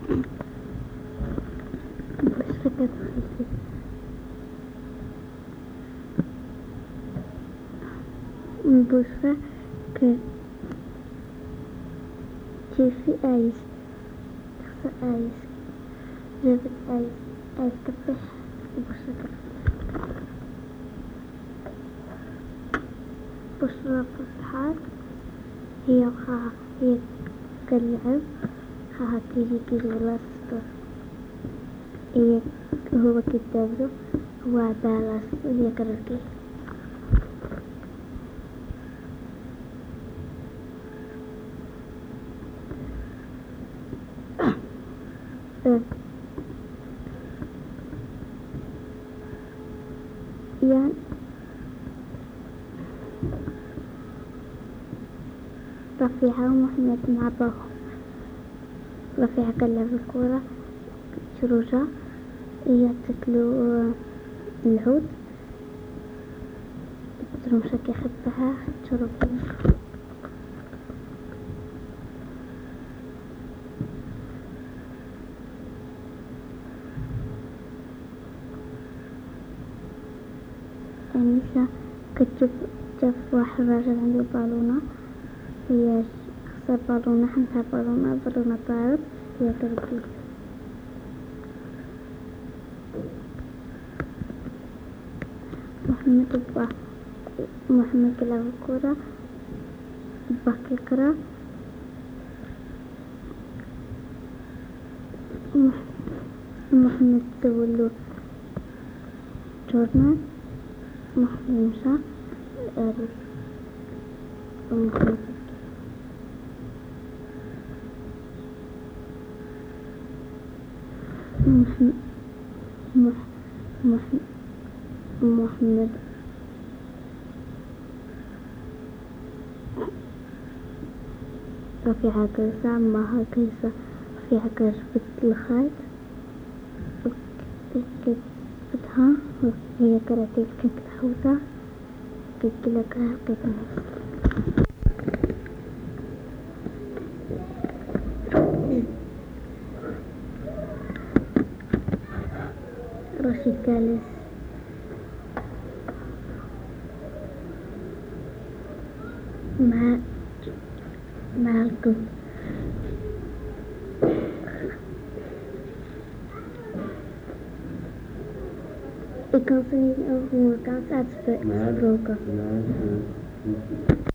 بشرة بشرة كيفي آيس تخسر آيس جابت آيس كفح بشرة بشرة فتحات هي وخاها هي كاللعب خاها كيجي غلاس هي هو كتابه هو بالاس هي كركي يعني رفيعة ومحمد مع باخو رفيعة كلها في الكورة شروجة هي تاكلو العود ترمشة كيحبها تشرب أنيسة جاب واحد راجل عنده بالونة هي خسر بالونة حنتها بالونة طارت هي تركي محمد يلعب الكورة باك يقرا محمد سولو جورنال محمد مشى محمد رفيعة كرسة معها كرسة رفيعة كرسة الخيط كتفتها هي كراتيب كنت الحوطة كنت لكها كتنس رشيد جالس مع الكل Ik kan ze niet over, ik kan ze uitspreken.